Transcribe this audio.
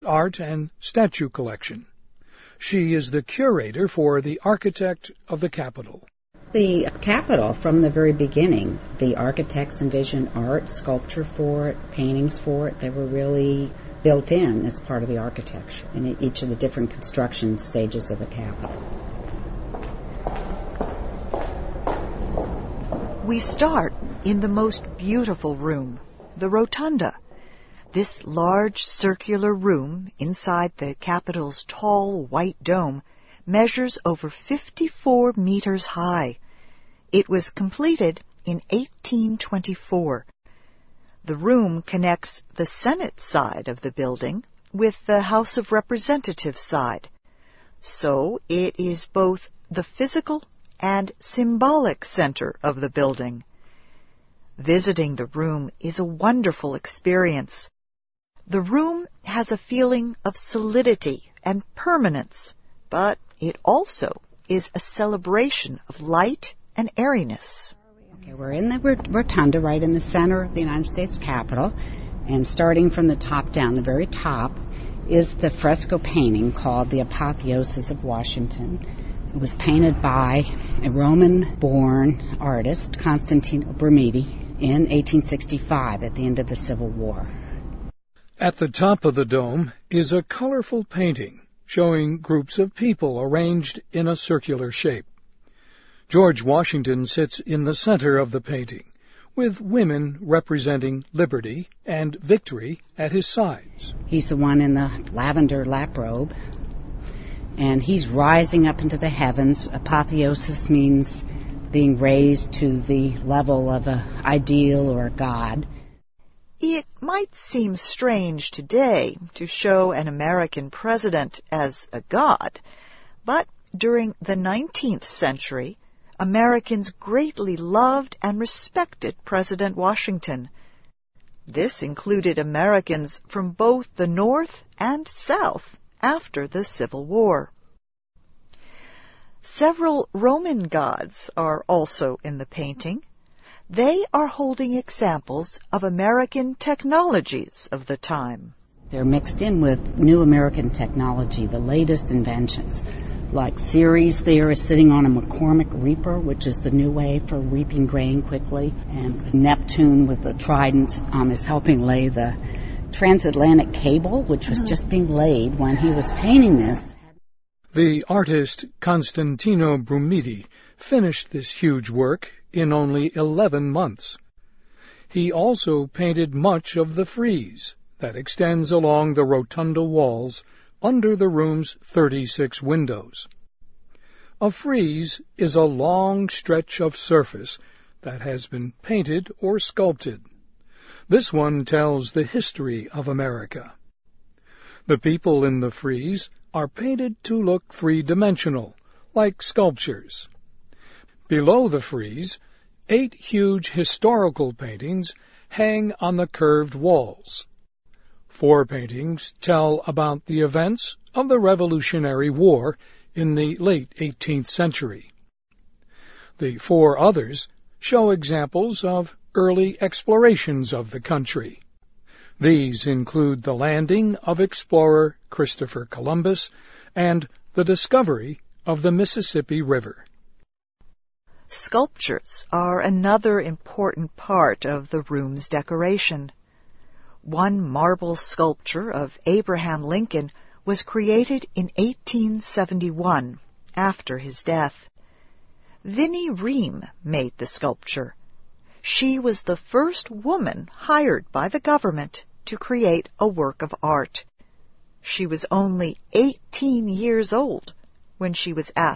art and statue collection. She is the curator for the Architect of the Capitol. The Capitol, from the very beginning, the architects envisioned art, sculpture for it, paintings for it. They were really built in as part of the architecture in each of the different construction stages of the Capitol. We start in the most beautiful room, the Rotunda. This large circular room inside the Capitol's tall white dome measures over 54 meters high. It was completed in 1824. The room connects the Senate side of the building with the House of Representatives side. So it is both the physical and symbolic center of the building. Visiting the room is a wonderful experience. The room has a feeling of solidity and permanence, but it also is a celebration of light and airiness. Okay, we're in the Rotunda, right in the center of the United States Capitol, and starting from the top down, the very top, is the fresco painting called The Apotheosis of Washington. It was painted by a Roman-born artist, Constantino Brumidi, in 1865 at the end of the Civil War. At the top of the dome is a colorful painting showing groups of people arranged in a circular shape. George Washington sits in the center of the painting, with women representing liberty and victory at his sides. He's the one in the lavender lap robe, and he's rising up into the heavens. Apotheosis means being raised to the level of an ideal or a god. It might seem strange today to show an American president as a god, but during the 19th century, Americans greatly loved and respected President Washington. This included Americans from both the North and South after the Civil War. Several Roman gods are also in the painting. They are holding examples of American technologies of the time. They're mixed in with new American technology, the latest inventions. Like Ceres there is sitting on a McCormick reaper, which is the new way for reaping grain quickly. And Neptune with the trident is helping lay the transatlantic cable, which was just being laid when he was painting this. The artist Constantino Brumidi finished this huge work in only 11 months. He also painted much of the frieze that extends along the rotunda walls under the room's 36 windows. A frieze is a long stretch of surface that has been painted or sculpted. This one tells the history of America. The people in the frieze are painted to look three-dimensional, like sculptures. Below the frieze, 8 huge historical paintings hang on the curved walls. 4 paintings tell about the events of the Revolutionary War in the late 18th century. The 4 others show examples of early explorations of the country. These include the landing of explorer Christopher Columbus and the discovery of the Mississippi River. Sculptures are another important part of the room's decoration. One marble sculpture of Abraham Lincoln was created in 1871, after his death. Vinnie Ream made the sculpture. She was the first woman hired by the government to create a work of art. She was only 18 years old when she was asked